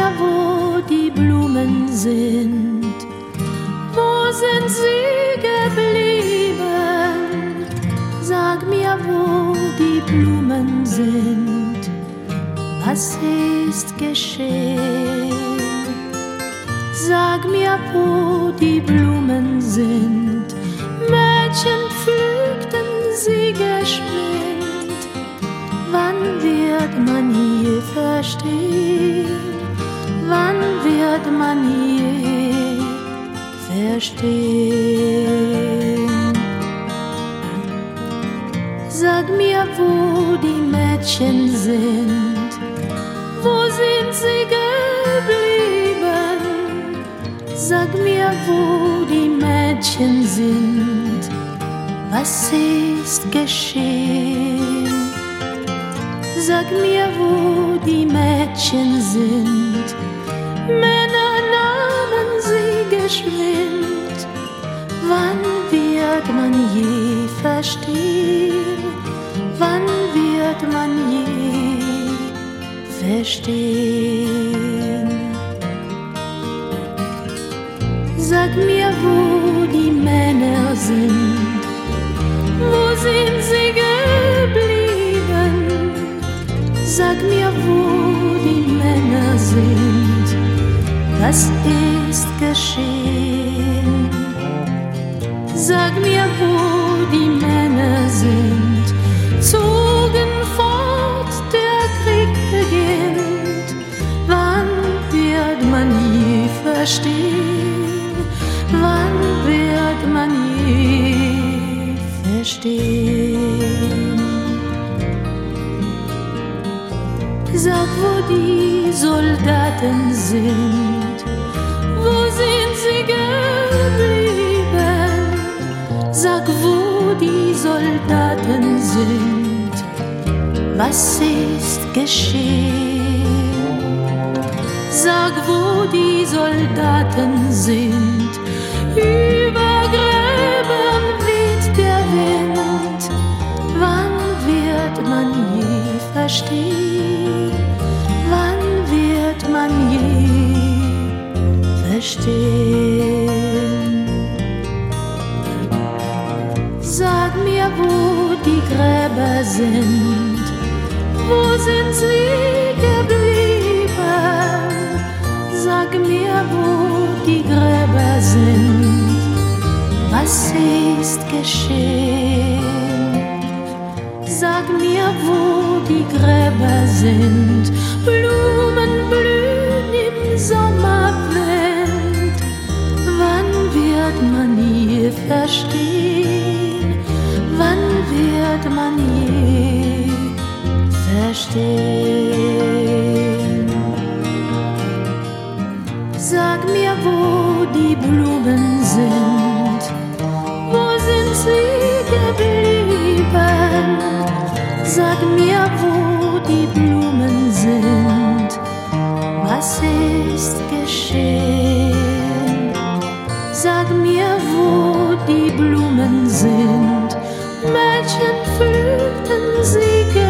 mir, wo die Blumen sind. Wo sind sie geblieben? Sag mir, wo die Blumen sind. Was ist geschehen? Sag mir, wo die Blumen sind. Mädchen pflückten sie geschwind. Wann wird man je verstehen? Wann wird man je verstehen? Sag mir, wo die Mädchen sind. Wo sind sie geblieben? Sag mir, wo die Mädchen sind. Was ist geschehen? Sag mir, wo die Mädchen sind. Männer nahmen sie geschwind. Wann wird man je verstehen? Wann wird man je verstehen? Sag mir, wo die Männer sind. Wo sind sie geblieben? Sag mir, wo die Männer sind. Was ist geschehen? Sag mir, wo die Männer sind. Zogen fort, der Krieg beginnt. Wann wird man je verstehen? Wann wird man je verstehen? Sag, wo die Soldaten sind. Wo sind sie geblieben? Sag, wo die Soldaten sind. Was ist geschehen? Sag, wo die Soldaten sind. Über Gräben weht der Wind. Wann wird man je verstehen? Wann wird man je verstehen? Sag mir, wo die Gräber sind. Wo sind sie geblieben? Sag mir, wo die Gräber sind. Was ist geschehen? Sag mir, wo die Gräber sind. Blumen blühen im Sommerwind. Wann wird man je verstehen? Wann wird man je verstehen? Sag mir, wo die Blumen sind. Wo sind sie geblieben? Sag mir, wo die Blumen sind. Was ist geschehen? Sag mir, wo die Blumen sind. Mädchen pflückten sie